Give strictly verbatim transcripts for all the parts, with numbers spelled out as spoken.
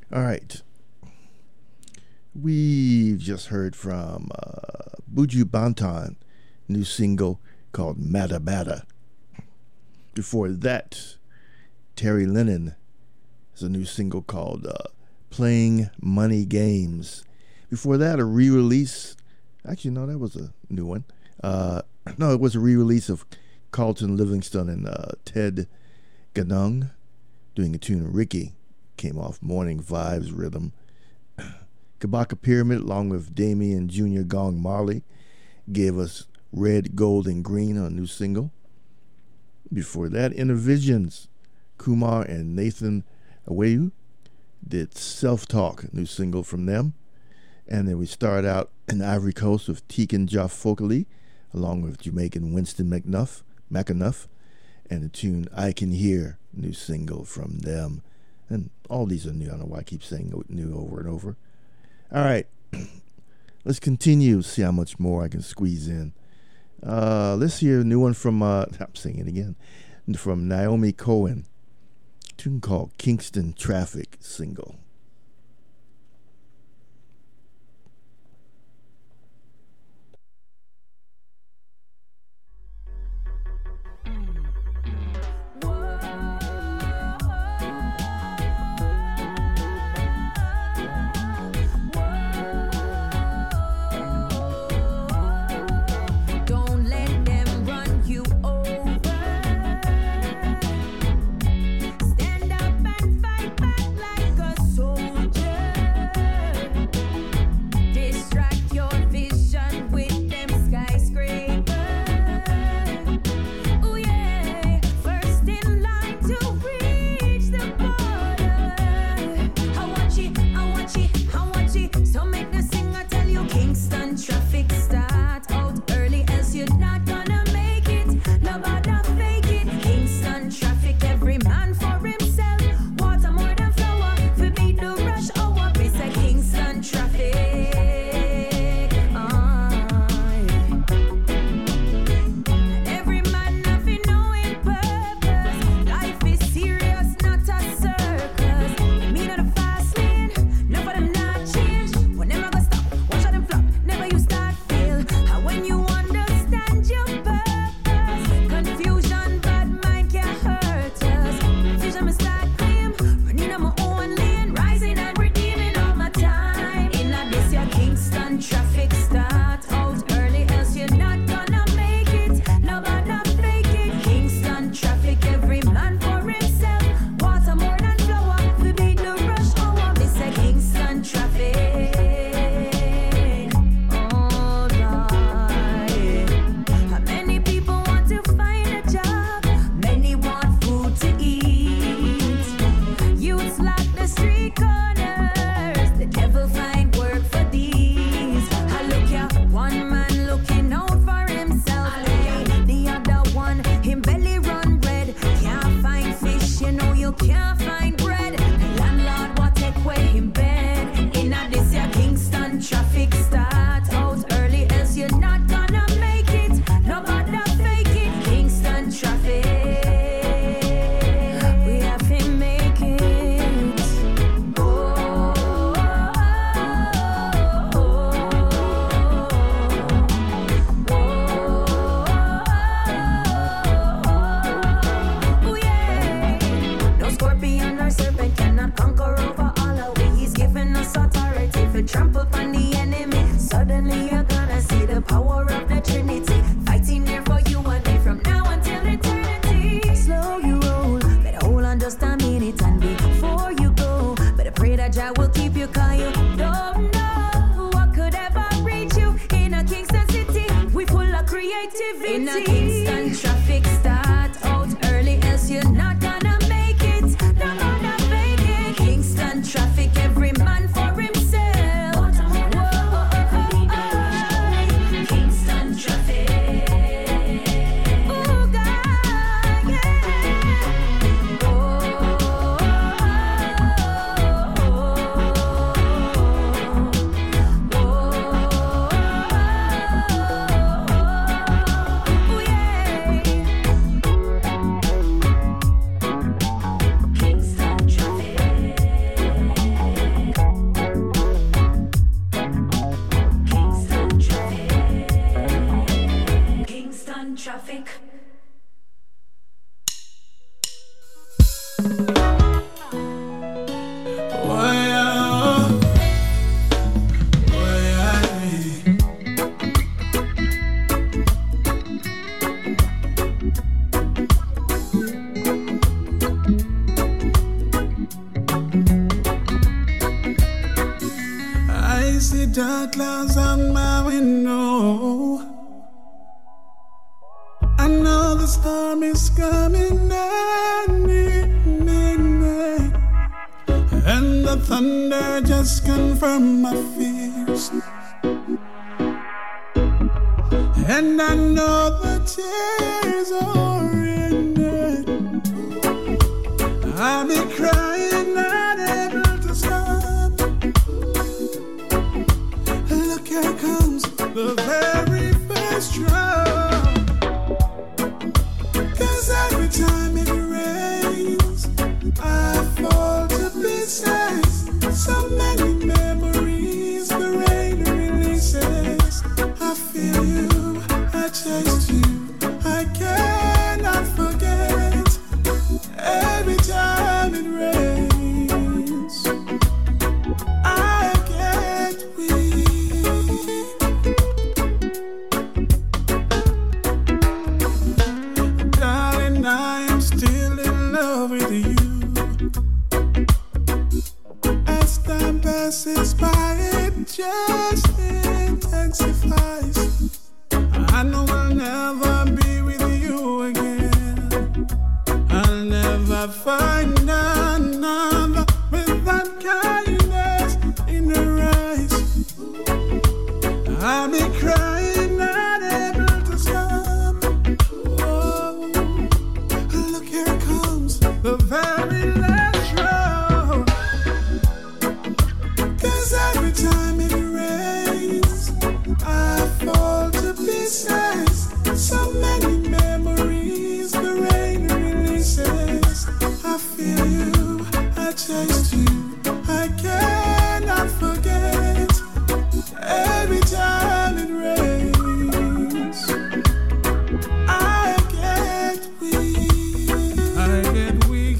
All right. We've just heard from uh, Buju Banton, new single called Mata Bata. Before that, Terry Lennon has a new single called uh, Playing Money Games. Before that, a re-release. Actually, no, that was a new one. Uh, no, it was a re-release of Carlton Livingston and uh, Ted Ganung doing a tune of Ricky. Came off Morning Vibes Rhythm. Kabaka Pyramid, along with Damian Junior Gong Marley, gave us Red, Gold, and Green on a new single. Before that, Intervisions, Kumar and Nathan Aweyu did Self-Talk, new single from them. And then we start out in Ivory Coast with Tegan Jah Fokoli, along with Jamaican Winston McNuff, McAnuff, and the tune I Can Hear, new single from them. And all these are new. I don't know why I keep saying new over and over. All right, let's continue, see how much more I can squeeze in. Uh, let's hear a new one from, uh, I'm saying it again, from Naomi Cohen, a tune called Kingston Traffic single. dark clouds on my window. I know the storm is coming any minute, and the thunder just confirmed my fears. And I know the tears are in it. I'll be crying, not able to stop. Look, here comes the very first drop. 'Cause every time it rains, I fall to pieces. So many memories the rain releases. I feel you, I taste you, I cannot forget. Every time it rains, I get weak. Darling, I am still in love with you. As time passes by, it just intensifies. I know I'll never be with you again. I'll never find another with that kindness in her eyes. I'll be crying, not able to stop. Oh, look, here comes the very last straw. 'Cause every time it rains, I fall to pieces. So many memories the rain releases. I feel you, I taste you, I cannot forget. Every time it rains, I get weak. I get weak.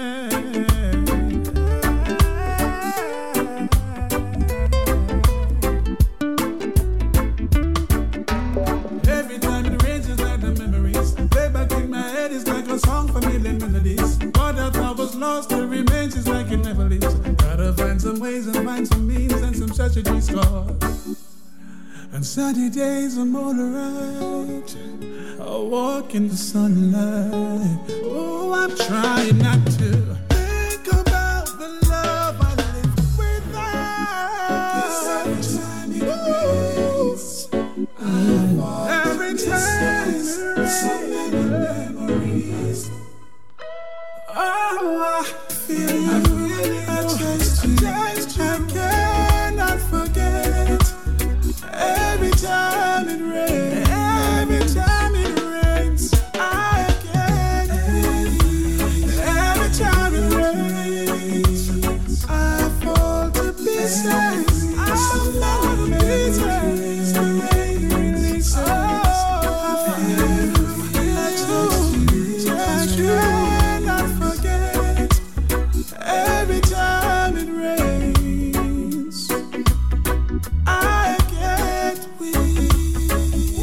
Every time it rains, it's like the memories. Way back in my head, it's like a song for million melodies. What I thought was lost, it remains, it's like it never leaves. Gotta find some ways and find some means and some strategies, cause on sunny days I'm alright. I walk in the sunlight. Oh, I'm trying not to think about the love I live without. 'Cause every time it rains, every time it rains, so many memories. Oh, I feel you, I, feel you. I taste you, I, taste you. I cannot forget. Every time it rains, every time it rains, I get weak. Every time it rains, I fall to pieces. I fall to pieces. The rain releases. I feel you, I taste you, I cannot forget. Every time it rains, I get weak.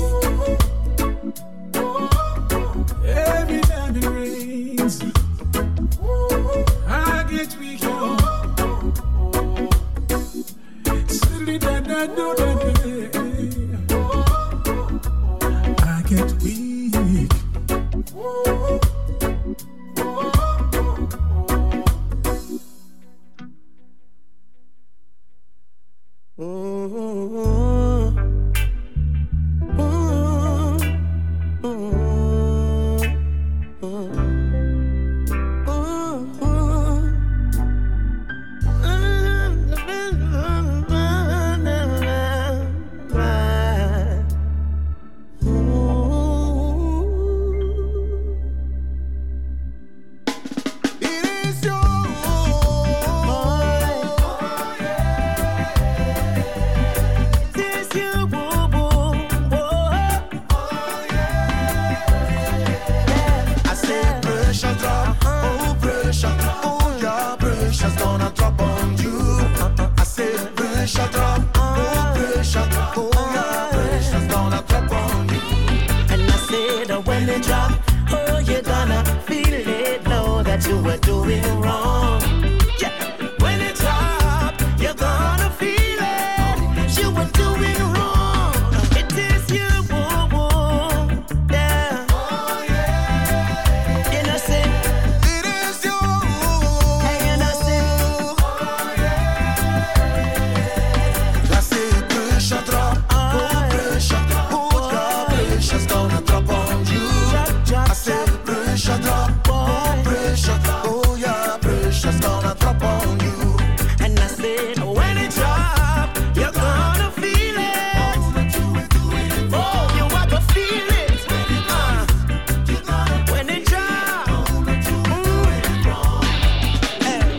Every time it rains, I get weak. Silly da da do da da. I get weak. doing wrong. Yeah. When it's up, you're gonna feel it. it. When it drop, you're gonna feel it. Oh, you want to feel it. Uh, when it drop. Mm. Hey.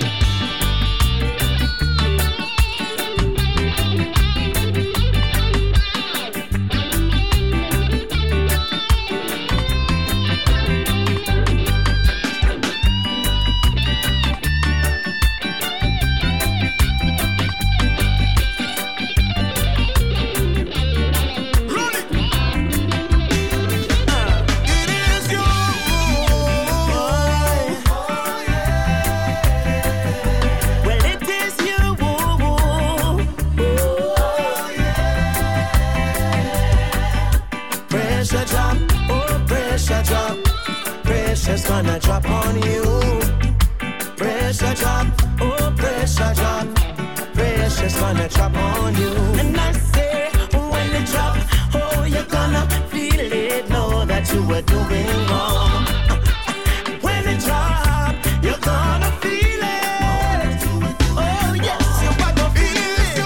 Pressure's gonna drop on you. Pressure drop, oh pressure drop. Pressure's gonna drop on you. And I say, when it drop, oh you're gonna feel it. Know that you were doing wrong. When it drop, you're gonna feel it. Oh yes, you're gonna feel it.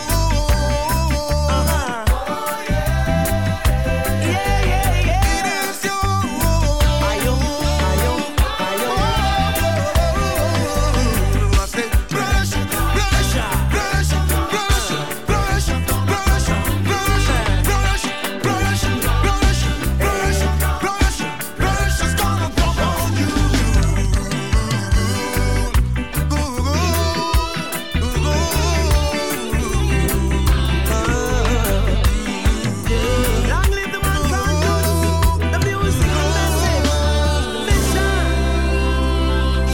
Uh-huh. Yeah, yeah, yeah. It is you. Ayo, ayo, ayo. I say, pressure, pressure, pressure, pressure, pressure, pressure, pressure, pressure, pressure, pressure, pressure, pressure's gonna come on you. Long live the man from the musical message. Listen.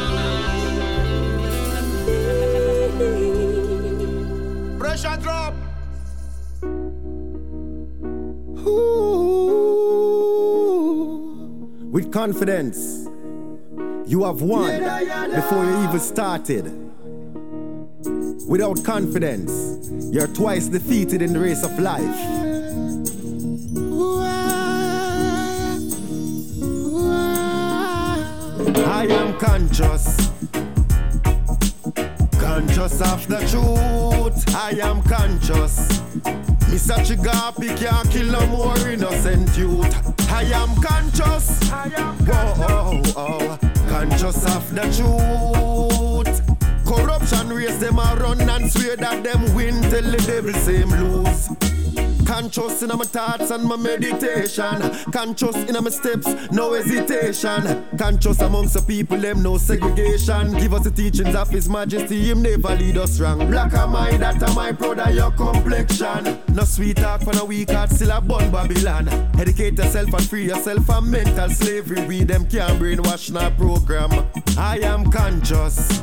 Sure. Pressure drop. With confidence, you have won before you even started. Without confidence, you're twice defeated in the race of life. I am conscious, conscious of the truth. I am conscious. Mister Chigapi can't kill no more innocent youth. I am conscious, whoa, oh, oh, conscious of the truth. Corruption race them a run and swear that them win till the devil say him lose. Conscious in my thoughts and my meditation. Conscious in my steps, no hesitation. Conscious amongst the people, them no segregation. Give us the teachings of His Majesty, Him never lead us wrong. Black am I, that am I, proud of your complexion. No sweet talk for no weak heart, still a born Babylon. Educate yourself and free yourself from mental slavery. We them can't brainwash in our program. I am conscious,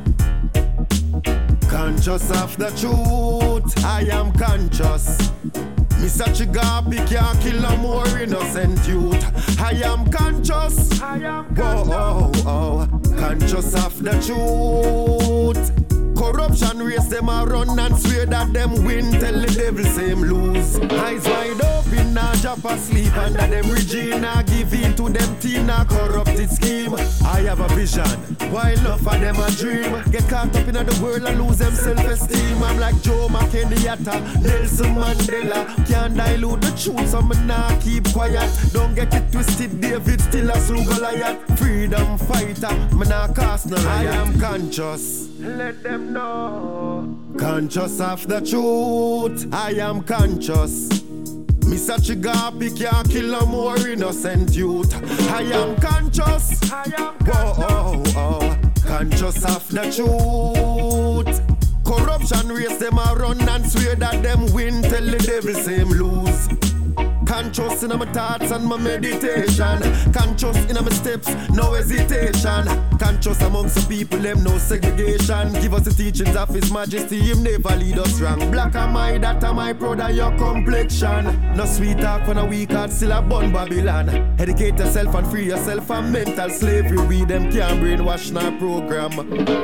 conscious of the truth. I am conscious. Mister Chigapi can't kill no more innocent youth. I am conscious, I am conscious. Oh, oh, oh, conscious of the truth. Corruption race them a run and swear that them win till the devil say him lose. Eyes wide open, nah drop asleep under them Regina give in to them Tina corrupted scheme. I have a vision, while love for them a dream. Get caught up in the world and lose them self-esteem. I'm like Joe McKenyatta, Nelson Mandela. Can't dilute the truth so me nah keep quiet. Don't get it twisted, David still a slew Goliath. Freedom fighter, me nah cast no riot. I am conscious, let them know. Conscious of the truth, I am conscious. Mister Chigapi can't kill no more innocent youth. I am conscious, I am conscious. Oh, oh, oh. Conscious of the truth. Corruption race them a run and swear that them win till the devil say him lose. Conscious in my thoughts and my meditation. Conscious in my steps, no hesitation. Conscious amongst the people, them no segregation. Give us the teachings of His Majesty, Him never lead us wrong. Black am I, that am I, proud of your complexion. No sweet talk when a weak heart, still a born Babylon. Educate yourself and free yourself from mental slavery. We them can't brainwash in our program.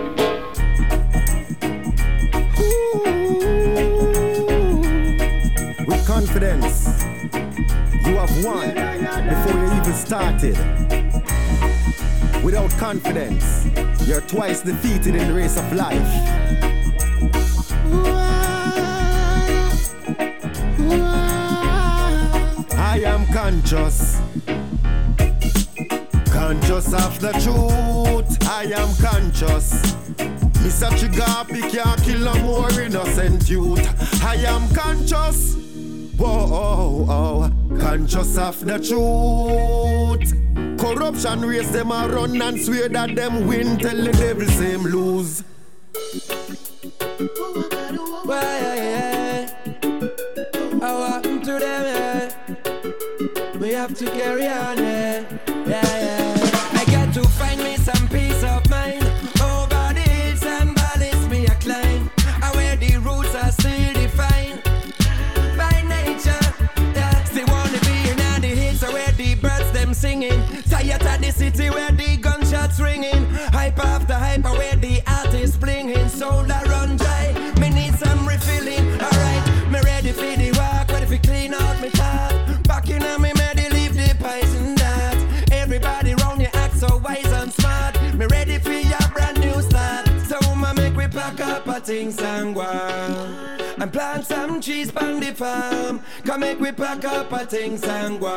Ooh. With confidence, you have won before you even started. Without confidence, you're twice defeated in the race of life. conscious. Conscious of the truth, I am conscious. Mister Chigapi can't kill a more innocent youth. I am conscious. Whoa, oh, oh. Conscious of the truth. Corruption race them a run and swear that them win. Tell the devil same lose. Why, yeah, yeah. I walk to them, yeah. We have to carry on, yeah. Yeah, yeah. I got to find me some peace of mind. Over the hills and valleys me a climb. And where the roots are still defined by nature, yeah. Still wanna be in the hills where the birds them singing. Tired of the city where the gunshots ringing. Hype after hype where the artists blinging. Soul that run dry, me need some refilling. Alright, me ready for the walk, ready for clean out me thought. Back in on me, ready leave the pies and that. Everybody round you act so wise and smart. Me ready for your brand new start. So ma make we pack up a things and go and plant some trees on the farm. Come make we pack up a things and go.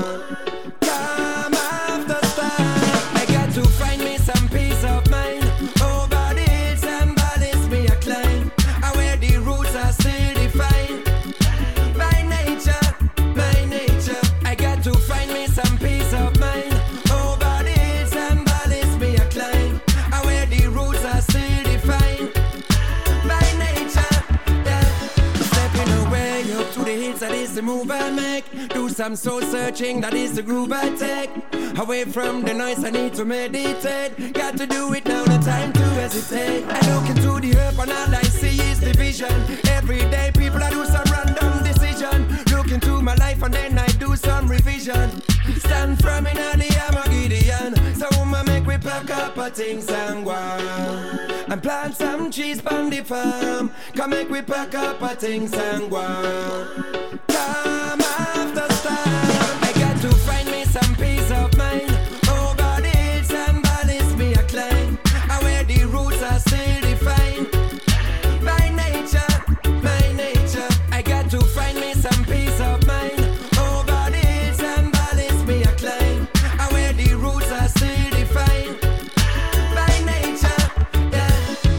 Come after storm. I got to find me some peace of mind. Over the hills and valleys me a climb. And where the roots are still defined by nature, by nature. I got to find me some peace of mind. Over the hills and valleys me a climb. And where the roots are still defined by nature, yeah. Stepping away up to the hills, that is the move I make. Do some soul searching, that is the groove I take. Away from the noise, I need to meditate. Got to do it now, no time to hesitate. I look into the earth and all I see is division. Every day people I do some random decision. Look into my life and then I do some revision. Stand firm in the Armageddon. So I'ma make we pack up our things and go and plant some trees on the farm. Come make we pack up our things and go. Come after storm. I got to find me some peace of mind. Over the hills and valleys me a climb. And where the roots are still defined by nature, by nature. I got to find me some peace of mind. Over the hills and valleys me a climb. And where the roots are still defined by nature, yeah.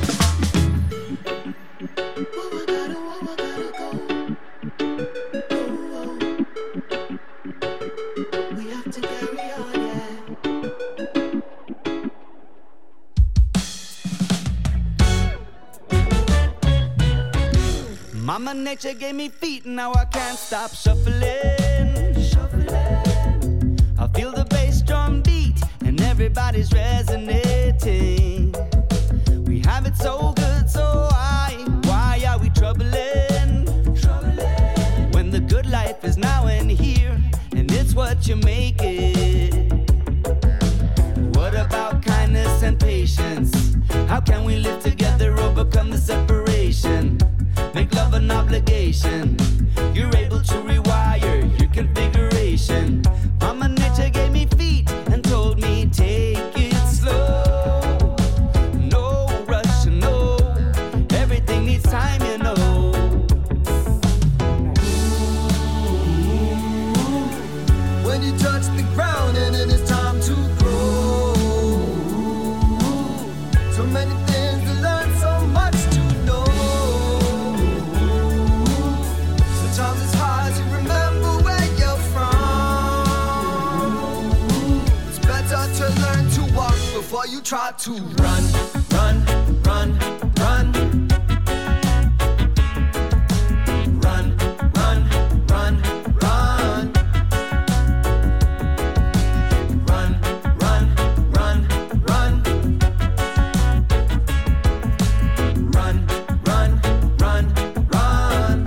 We have to carry on, yeah. Mama Nature gave me feet, now I can't stop shuffling. Shuffling. I feel the bass drum beat, and everybody's resonating. We have it so good, so high. Why are we troubling? Troubling. When the good life is now and here, and it's what you make it. What about kindness and patience? How can we live together, overcome the separation? Make love an obligation. You're able to rewire your configuration. Mama Nature gave me feet and told me take it slow. No rush, no. Everything needs time, you know. When you touch the ground and it is time to grow. So many things to learn, so much to know. Sometimes it's hard to remember where you're from. It's better to learn to walk before you try to run, run, run, run. Run, run, run, run. Run, run, run, run. Run, run, run, run.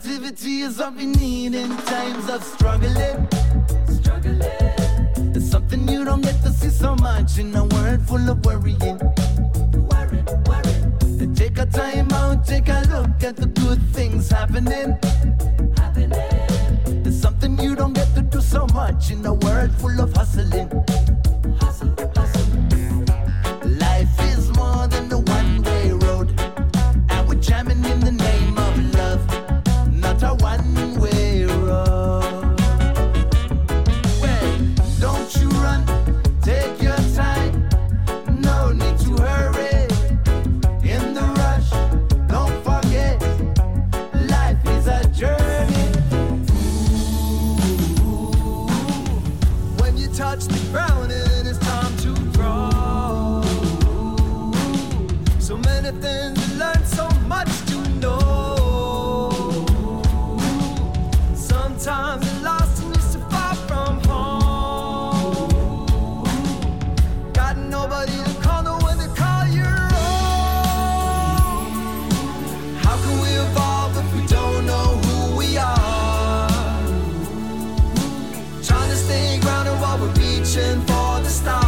Positivity is what we need in times of struggling. Struggling. It's something something you don't get to see so much in a world full of worrying. Worry, worry. Take a time out, take a look at the good things happening. Happening. It's something you don't get to do so much in a world full of hustling. Hustle, hustle. Life is more than a one-way road, and we're jamming in the name of love, not a one-way road. Well, don't you run, take your time, no need to hurry. In the rush, don't forget, life is a journey. When you touch the ground, it is time to grow. So many things to learn, so much to know. Sometimes you're lost and you're so far from home. Got nobody to call, no one to call your own. How can we evolve if we don't know who we are? Trying to stay grounded while we're reaching for the stars.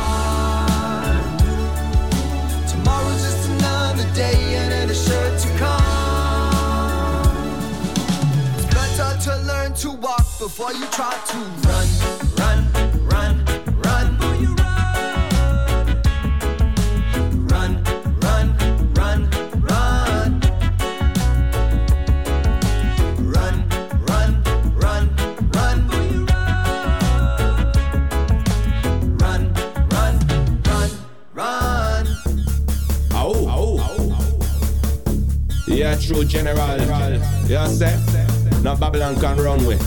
Tomorrow's just another day and it is sure to come. It's better to learn to walk before you try to run, run, run, run. Before you run, run, run, run, run. Run, run, run, run. Before you run, run, run, run, run. Ow, ow, ow. Yeah, true general. You say? Now Babylon can run with.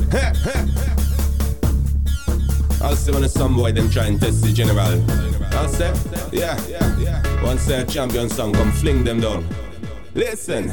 I'll see when some boy them try and test the general. I'll say? Yeah, yeah, yeah. Once a champion song come fling them down. Listen.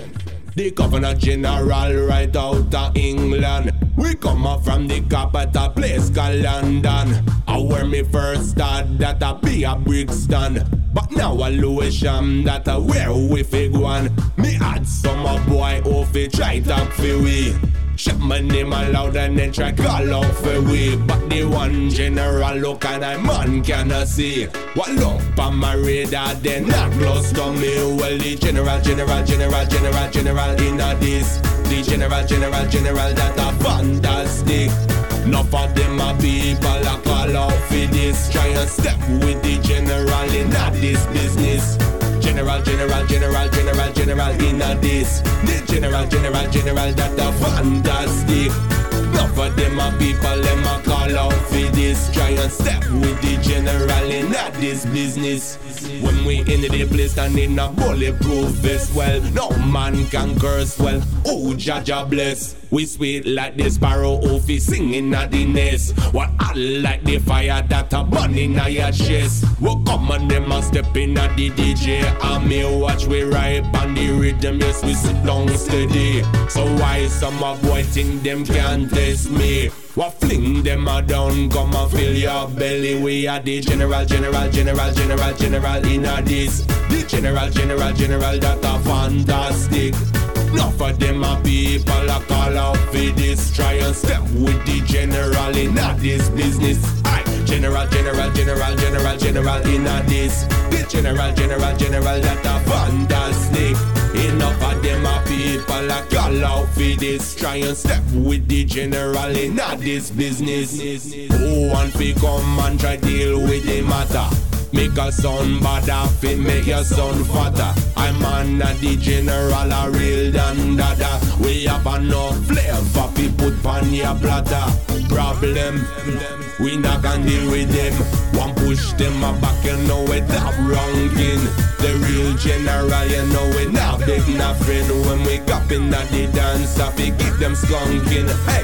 The Governor General right out of England. We come up from the capital place called London. I where me first start that I be a Brixton. But now a Lewisham that I where we fig one. Me had some a boy who fi try talk fi we. Shut my name aloud and then try call out for we. But the one general look and I man cannot see. What look on my radar then not close to me. Well the general, general, general, general, general in a this. The general, general, general that a fantastic. Enough of them a people a call out for this. Try and step with the general in a this business. General, general, general, general, general in a this. The general, general, general that a fantastic. Enough of them a people, them a call out for this. Try and step with the general in a this business. When we in the place and in a bulletproof vest, well, no man can curse, well, oh, Jaja bless. We sweet like the sparrow, oh, fi singing at the nest. What I like the fire that a burn in a your chest. What come on them a step in at the D J. And me watch we ride on the rhythm, yes, we sit down steady. So why some a boy think them can't test me? What fling them a down, come and fill your belly. We are the general, general, general, general, general in a this. The general, general, general that a fantastic. Enough of them a people a call out for this. Try and step with the general in a this business. Aye. General, general, general, general, general in a this. The general, general, general that a fantastic. Enough of them a people a call out for this. Try and step with the general in a this business. Who want to come and try deal with the matter? Make a son bad off it, make your son fatter. I'm on the general, a real dan dada. We have enough flavor, we put on your platter. Problem, we not can deal with them. One push them a back, you know it up ranking. The real general, you know it not big, not friend. When we up in the dance, we keep them skunking. Hey.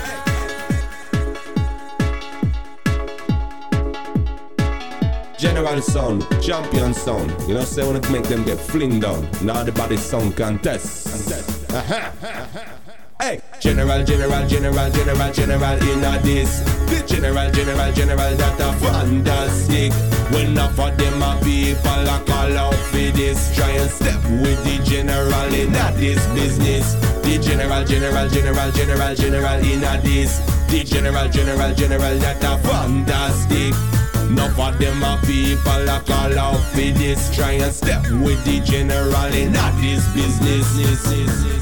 General sound, champion sound. You know, say when it make them get fling down. Now the body sound contest. Uh-huh. Hey, general, general, general, general, general in a this. The general, general, general that a fantastic. When enough of them a people a call out for this. Try and step with the general in a this business. The general, general, general, general, general in a this. The general, general, general, that a fantastic. Enough of them are people that call out for this. Try and step with the general in all this business.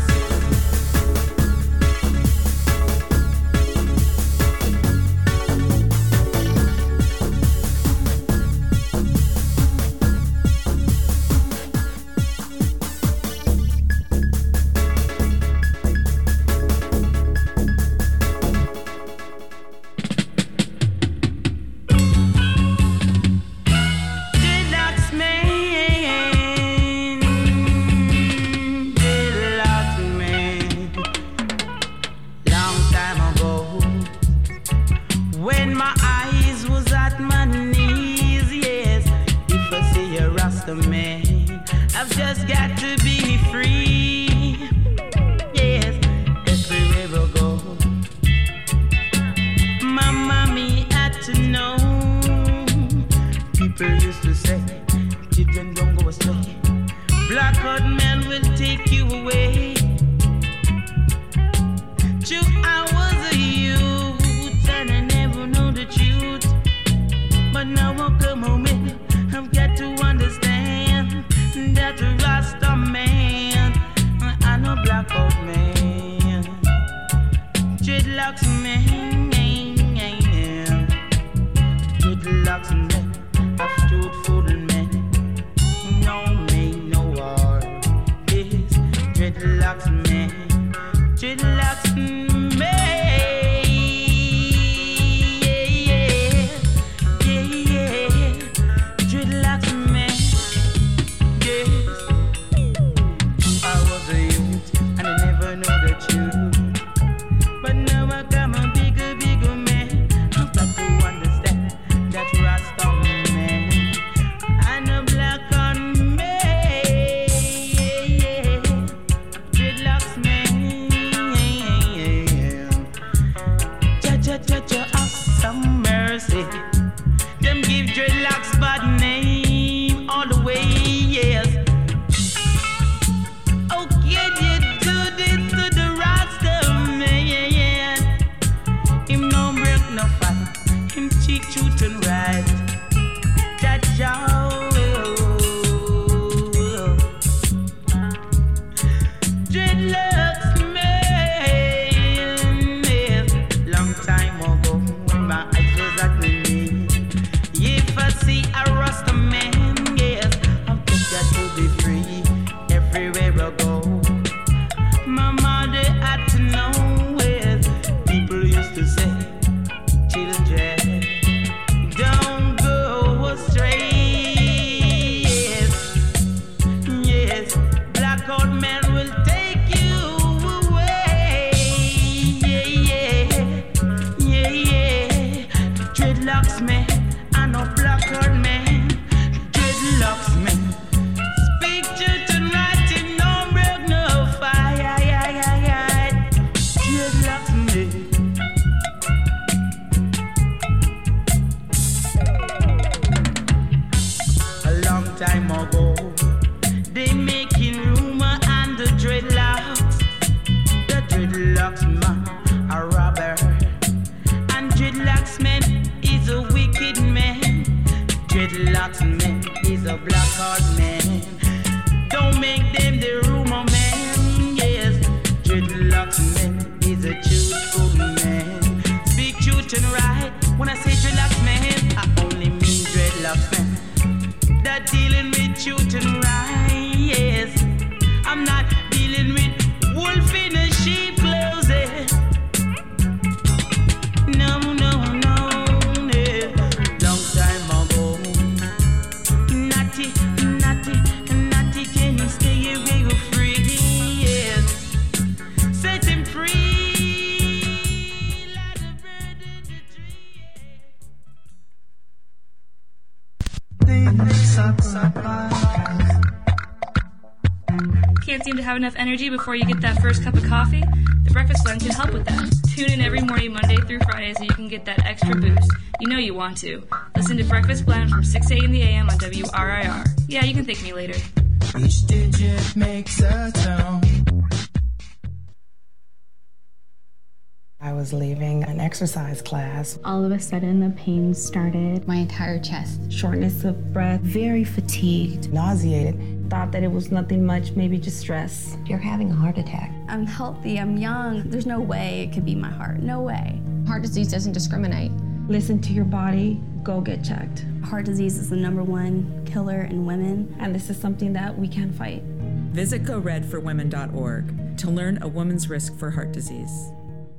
Can't seem to have enough energy before you get that first cup of coffee? The Breakfast Blend can help with that. Tune in every morning, Monday through Friday, so you can get that extra boost. You know you want to. Listen to Breakfast Blend from six a.m. the a m on W R I R. Yeah, you can thank me later. Each digit makes a tone. I was leaving an exercise class. All of a sudden, the pain started. My entire chest. Shortness of breath, very fatigued. Nauseated. Thought that it was nothing much, maybe just stress. You're having a heart attack. I'm healthy, I'm young. There's no way it could be my heart, no way. Heart disease doesn't discriminate. Listen to your body, go get checked. Heart disease is the number one killer in women. And this is something that we can fight. Visit go red for women dot org to learn a woman's risk for heart disease.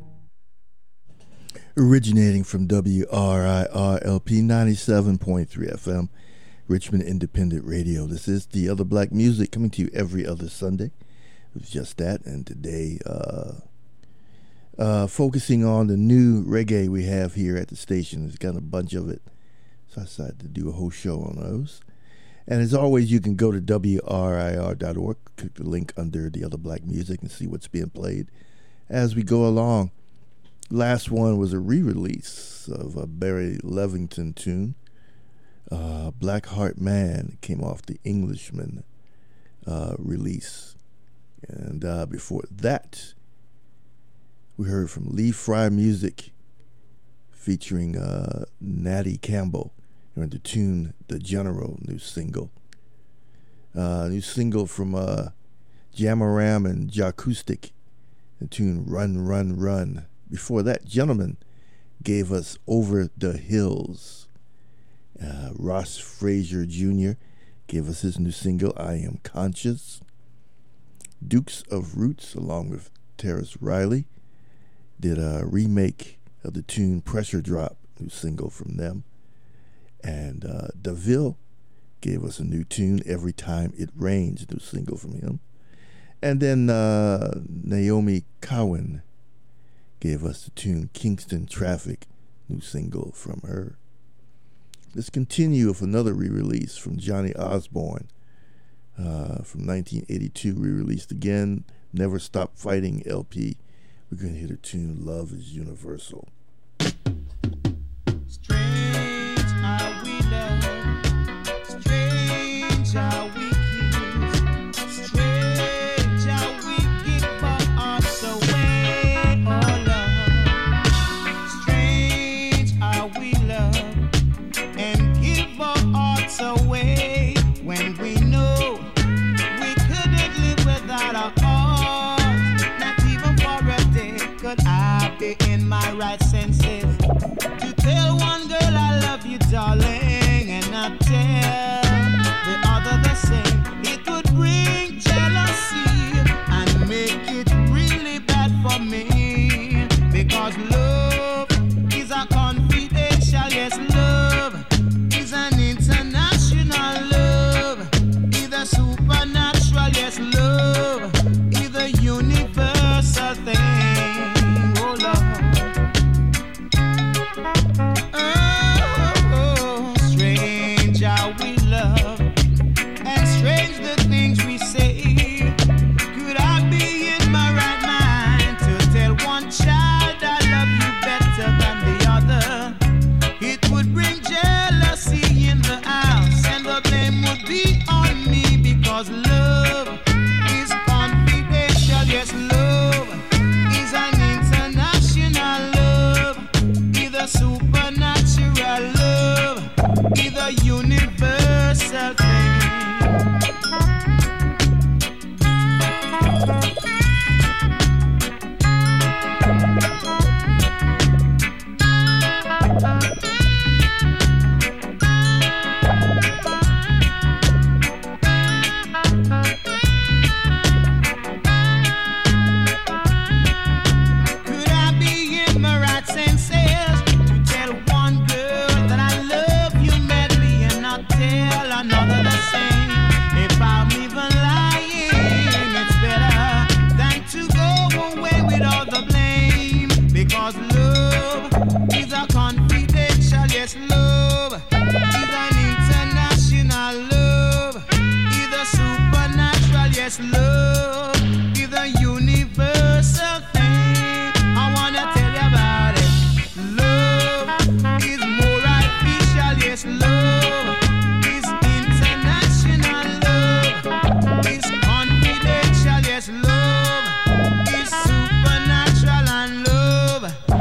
Originating from W R I R L P ninety-seven point three F M, Richmond Independent Radio. This is The Other Black Music, coming to you every other Sunday. It was just that, and today uh, uh, focusing on the new reggae we have here at the station. There's got a bunch of it, so I decided to do a whole show on those. And as always, you can go to W R I R dot org, click the link under The Other Black Music, and see what's being played as we go along. Last one was a re-release of a Barry Levington tune, uh, Black Heart Man. It came off the Englishman uh, release. And uh, before that, we heard from Lee Fry Music featuring uh, Natty Campbell. You're in the tune The General, new single. Uh, new single from uh, Jamaram and Jacoustic, the tune Run, Run, Run. Before that, Gentleman gave us Over the Hills. Uh, Ross Frazier Junior gave us his new single, I Am Conscious. Dukes of Roots, along with Terrace Riley, did a remake of the tune Pressure Drop, new single from them. And uh, DeVille gave us a new tune, Every Time It Rains, new single from him. And then uh, Naomi Cowan gave us the tune Kingston Traffic, new single from her. Let's continue with another re-release from Johnny Osborne uh, from nineteen eighty-two, re-released again, Never Stop Fighting L P. We're going to hear the tune Love is Universal. How we love, strange how we kiss, strange how we give our hearts away, oh love. Strange how we love and give our hearts away when we know we couldn't live without our hearts. Not even for a day could I be in my right senses to tell one girl I love you, darling, and not tell the other the same. It would bring jealousy and make it really bad for me, because love is a confidential, yes, love is an international love, either supernatural, yes, love, either universal thing, oh love. Love is confidential, yes, love is an international love, either supernatural love, either universal thing. Love is a universal thing. I wanna tell you about it. Love is more artificial, yes, love is international, love is confidential, yes, love is supernatural, and love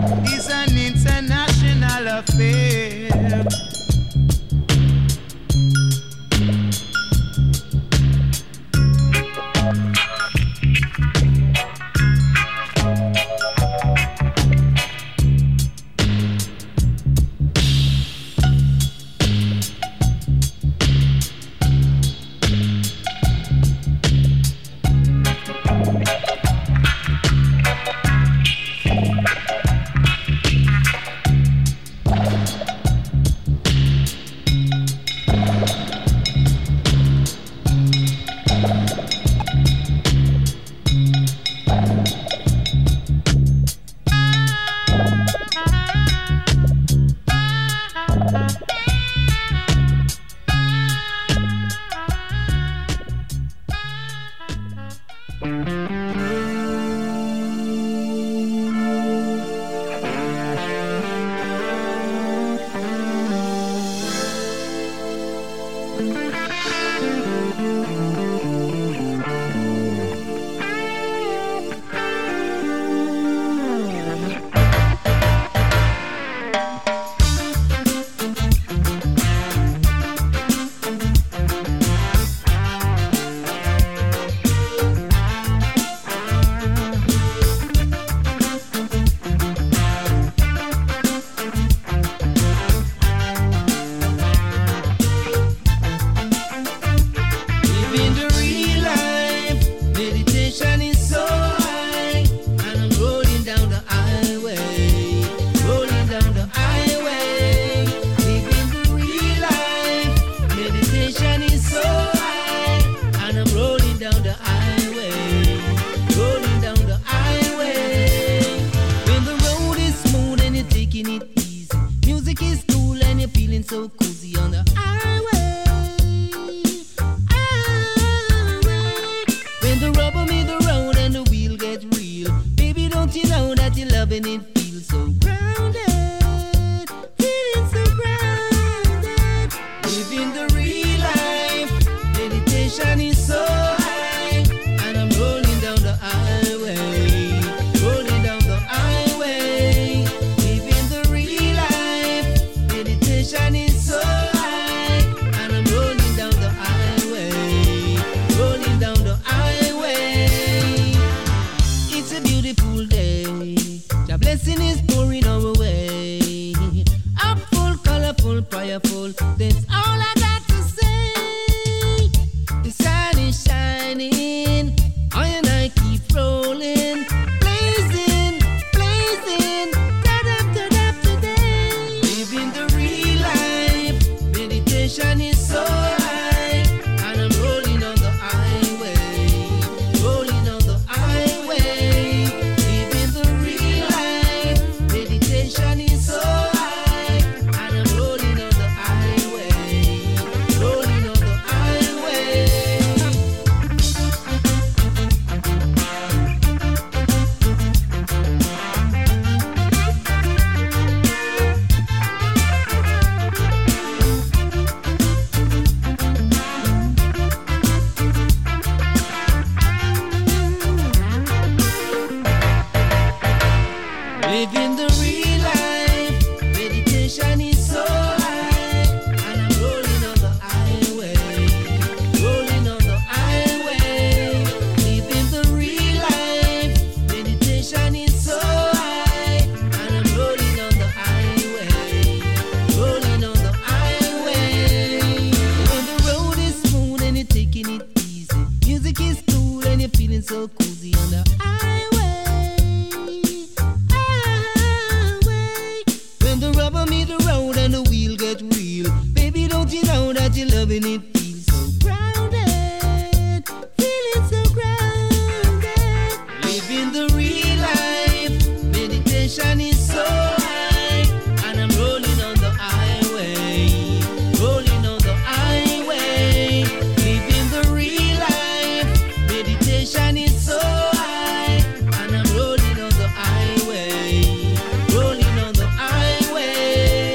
don't you know that you're loving it feels so grounded, feeling so grounded. Living the real life, meditation is so high, and I'm rolling down the highway, rolling down the highway. Living the real life, meditation is so high, and I'm rolling down the highway, rolling down the highway. It's a beautiful day, your blessing is pouring our way. Upful, colorful, prayerful, that's all I got to say. The sun is shining, I and I keep rolling, blazing, blazing, da-da-da-da-da-day. Living the real life, meditation is so high, and I'm rolling on the highway, rolling on the highway. Living the real life, meditation is so high, and I'm rolling on the highway, rolling on the highway. Living the real life, meditation is so high, and I'm rolling on the highway, rolling on the highway. Living the real life, meditation is so high, and I'm rolling on the highway, rolling on the highway. When the road is smooth and you're taking it easy, music is cool and you're feeling so cozy on the highway. When the rubber meet the road and the wheel get real, baby, don't you know that you're loving it feels so grounded, feeling so grounded. Living the real life, meditation is so high, and I'm rolling on the highway, rolling on the highway. Living the real life, meditation is so high, and I'm rolling on the highway, rolling on the highway.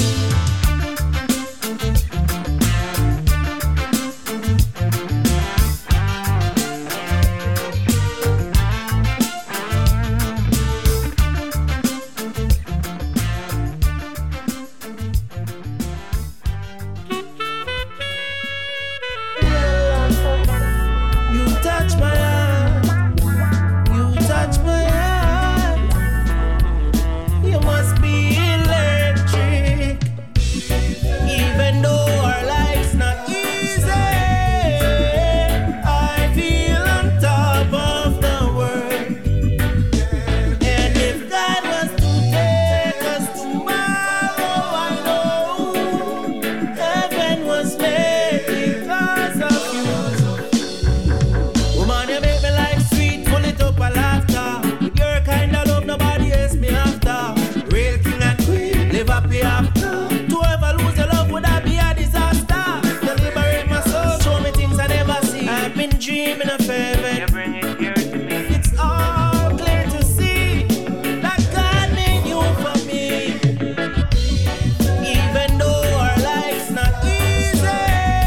You touch my heart, you touch my heart. You must be electric, even though our life's not easy. I feel on top of the world, and if God was to take us tomorrow, I know heaven was made because of you. Woman, you make me life sweet, full it up a laughter. With your kind of love, nobody else me after. Real king and queen, live happy after. To ever lose your love, would that be a disaster? You liberate my soul, show me things I never see. I've been dreaming of heaven. You bring it here to me. It's all clear to see that God made you for me. Even though our life's not easy,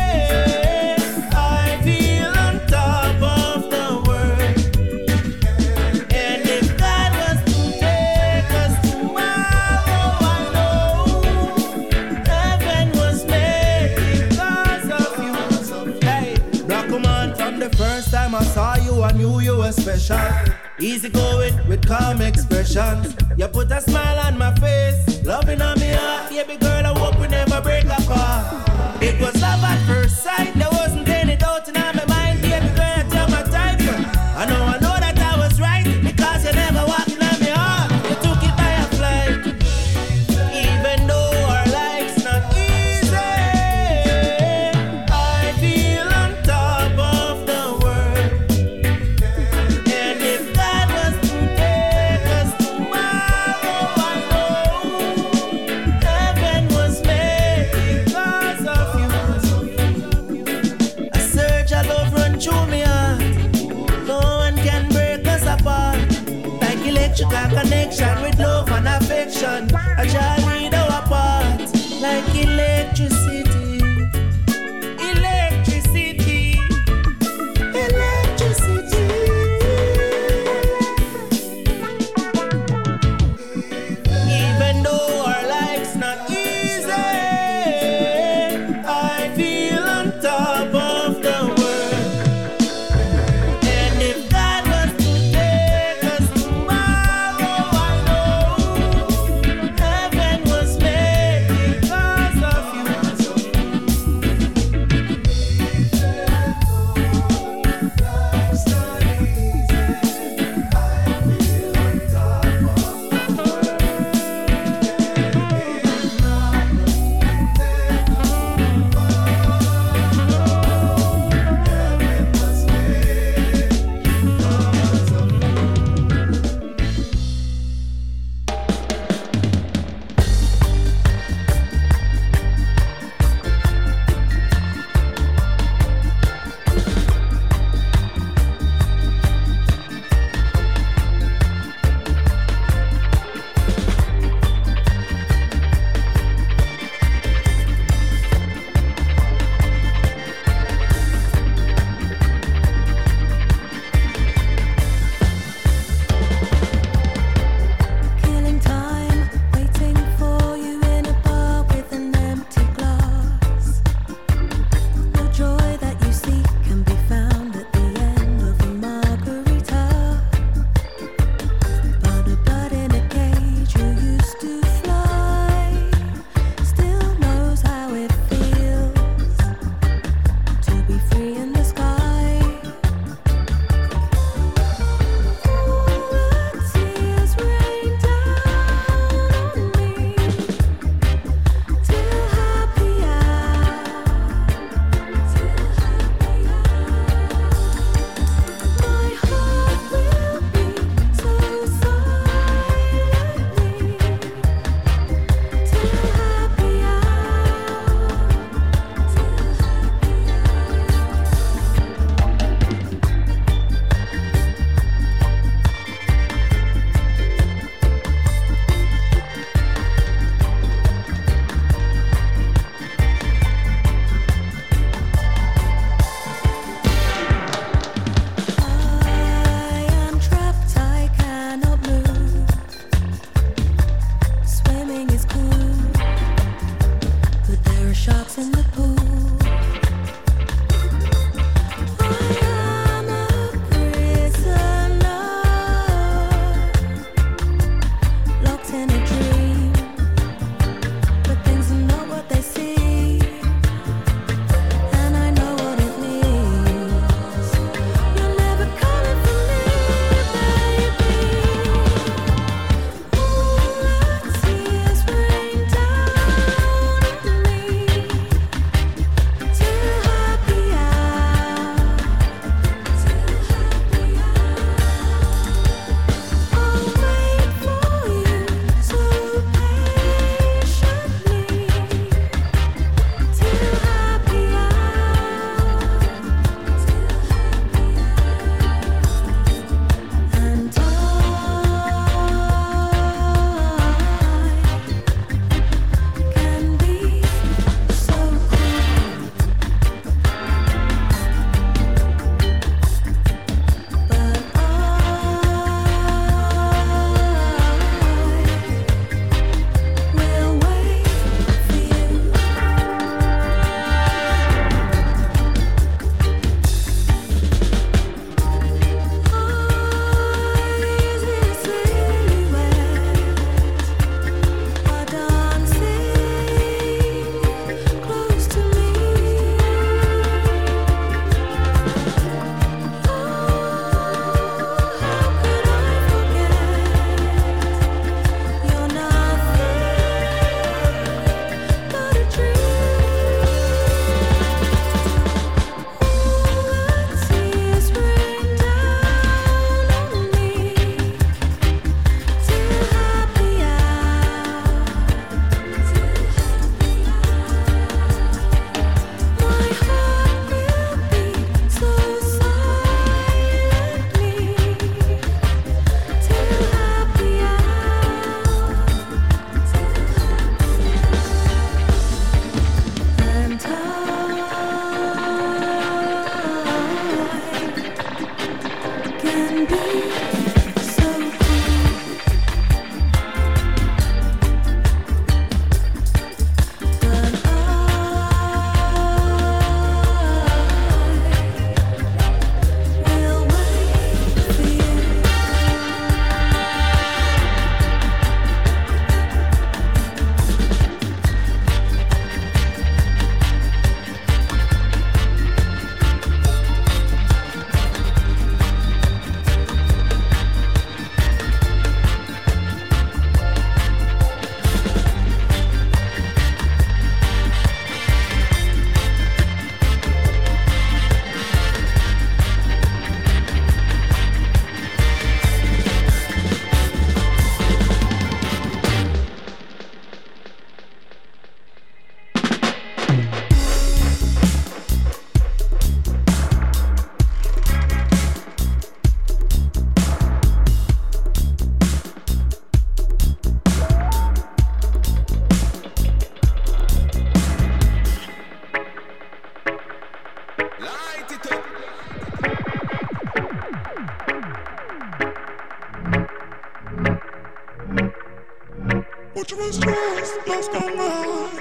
I feel on top of the world. And if God was to take us tomorrow, I know heaven was made because of you. Hey, black woman, from the first time I saw you, I knew you were special. Easy going with calm expressions. You put a smile on my face, loving on me heart. Baby girl, I hope we never break apart. It was love at first sight, there wasn't any doubt in my mind. Baby girl, you're my type. I know, I know that I was right, because you never walked in on me heart. You took it by a flight. Even though our life's not easy, I feel on top of the world. And if God was to take us tomorrow, I know heaven was made because physical connection with love and affection. I shall lead our part like electricity. Electricity. Electricity. Even though our life's not easy, I feel on top of the world. And if God was to take us tomorrow, I know heaven was made because of you. What you mistrust, lost my mind.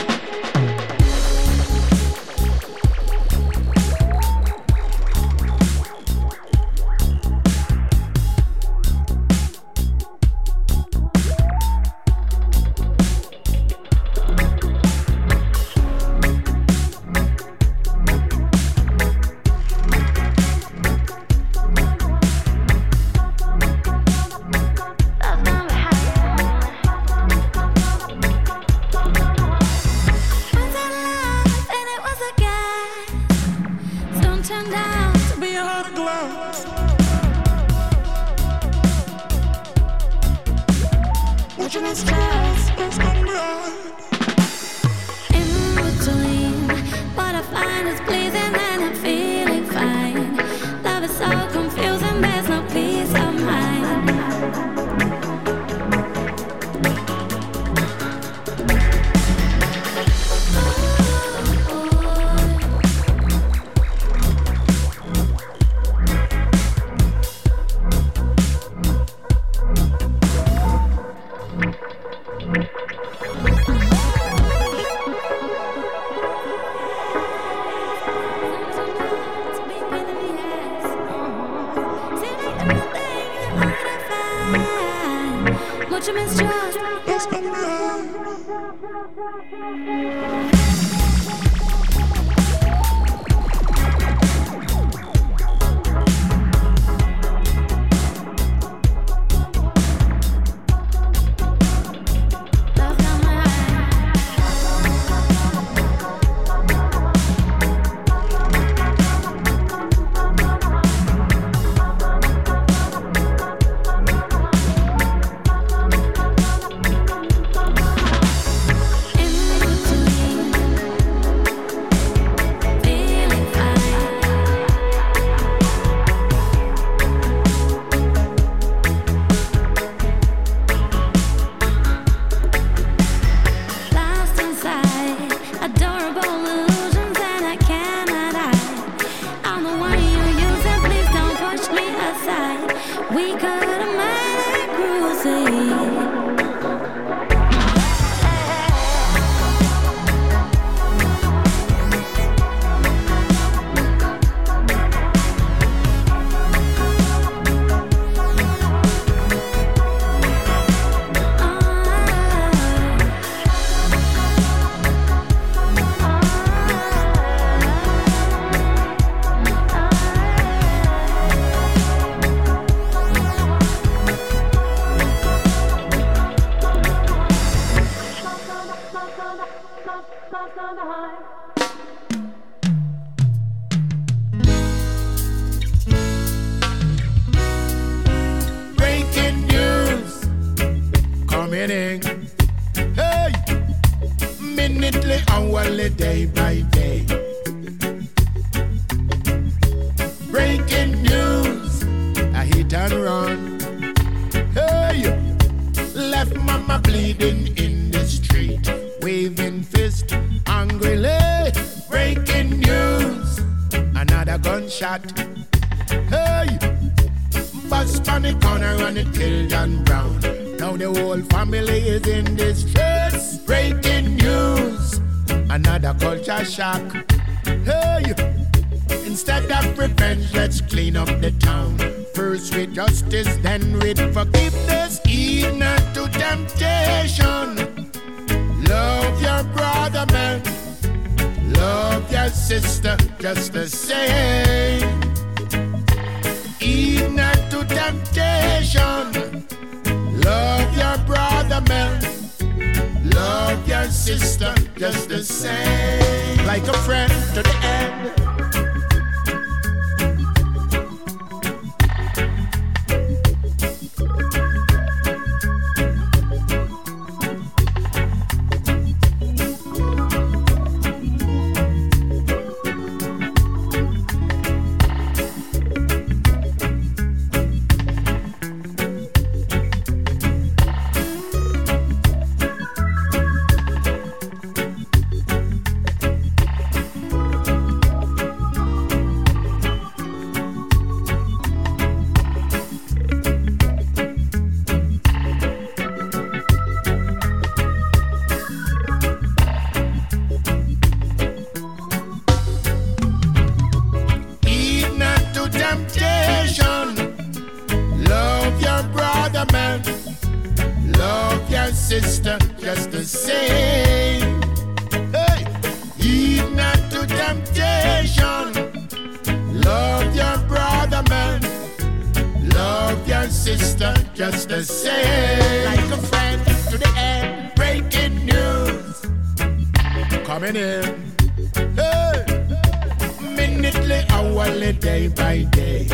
Shock. Hey, instead of revenge, let's clean up the town. First with justice, then with forgiveness. Heed not to temptation. Love your brother, man. Love your sister, just the same. Heed not to temptation. Love your brother, man. Love your sister, just the same. Like a friend to the end. your sister just the same. Hey, heed not to temptation. Love your brother, man. Love your sister just the same. Like a friend to the end. Breaking news coming in. Hey, minutely, hourly, day by day.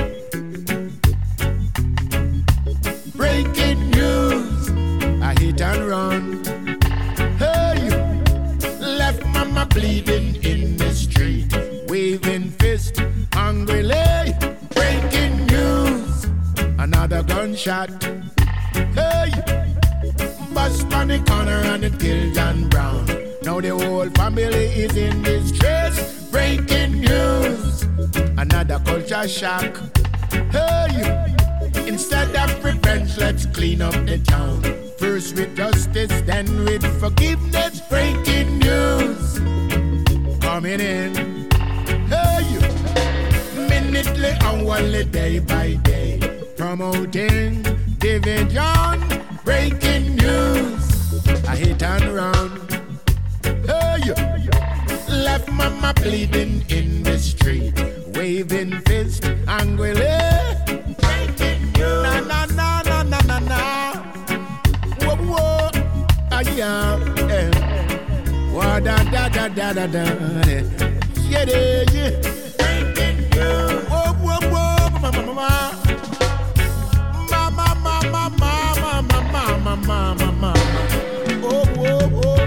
Breaking news, I hit and run. Hey, left mama bleeding in the street, waving fist angrily. Breaking news, another gunshot. Hey, bust on the corner and it killed John Brown. Now the whole family is in distress. Breaking news, another culture shock. Hey, instead of revenge, let's clean up the town. First with justice, then with forgiveness. Breaking news coming in. Hey, minutely, hourly, day by day. Promoting division. Breaking news, I hit and run. Hey, left mama bleeding in the street, waving fist angrily. Breaking news, na na na na na na na. Whoa whoa, ah yeah, eh. Wah da da da da da da, yeah yeah yeah. Breaking news, whoa whoa whoa, mama mama, mama mama mama mama mama mama, whoa whoa whoa.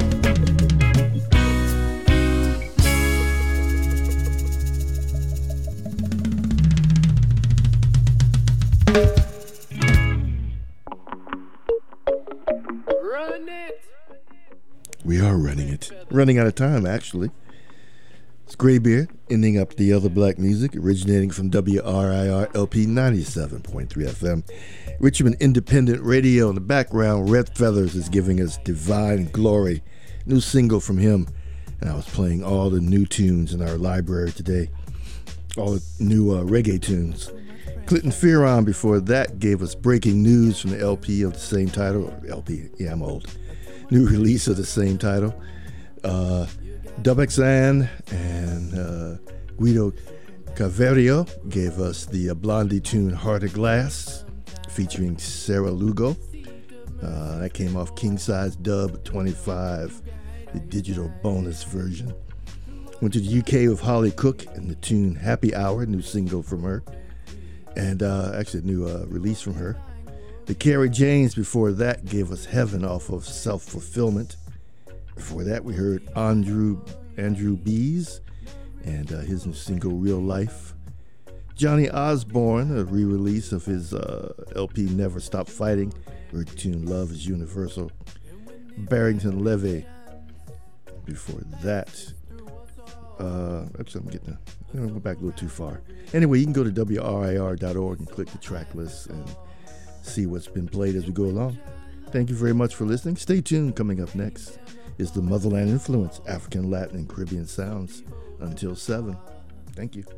Run it. We are running it. Running out of time, actually. It's Graybeard, ending up the other black music, originating from W R I R L P ninety-seven point three F M. Richmond Independent Radio. In the background, Red Feathers is giving us Divine Glory. New single from him. And I was playing all the new tunes in our library today. All the new uh, reggae tunes. Clinton Fearon before that gave us Breaking News from the L P of the same title. L P, yeah, I'm old. New release of the same title. Uh, Dubexan and uh, Guido Caverio gave us the uh, Blondie tune Heart of Glass featuring Sarah Lugo. Uh, that came off King Size Dub twenty-five, the digital bonus version. Went to the U K with Holly Cook and the tune Happy Hour, new single from her. And uh, actually a new uh, release from her. The Carrie Janes before that gave us Heaven off of Self-Fulfillment. Before that we heard Andrew Andrew Bees and uh, his new single Real Life. Johnny Osborne, a re-release of his uh, L P Never Stop Fighting, heard the tune Love is Universal. Barrington Levy before that. Uh, actually, I'm getting, I'm going to go back a little too far. Anyway, you can go to W R I R dot org and click the track list and see what's been played as we go along. Thank you very much for listening. Stay tuned. Coming up next is the Motherland Influence, African, Latin, and Caribbean sounds until seven. Thank you.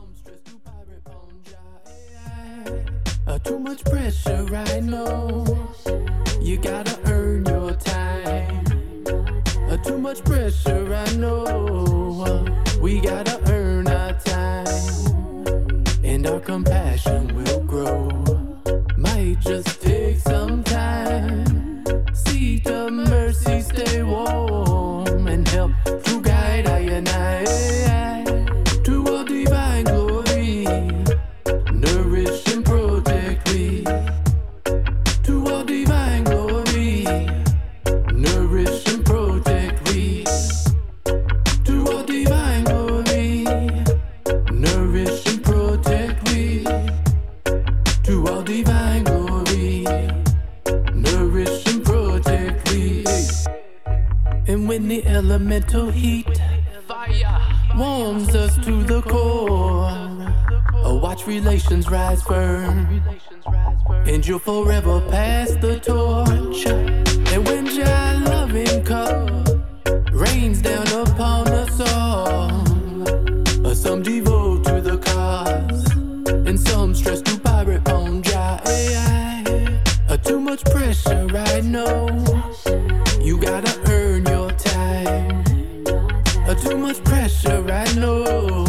Uh, too much pressure, I know. You gotta earn your time. Uh, too much pressure, I know. We gotta earn our time, and our compassion will grow. Might just take some time. Seek the mercy, stay warm, and help to guide I and I to a divine glory. Nourish and protect me to a divine glory. Nourish and protect me to a divine glory. Nourish and protect me to a divine glory. Nourish and protect me. And when the elemental heat warms us to the core, oh, watch relations rise firm, and you'll forever pass the torch. And when Jah loving cup rains down upon us all, uh, some devote to the cause, and some stress to pirate on Jah. Uh, too much pressure right know you gotta earn your time. Uh, too much pressure, I know.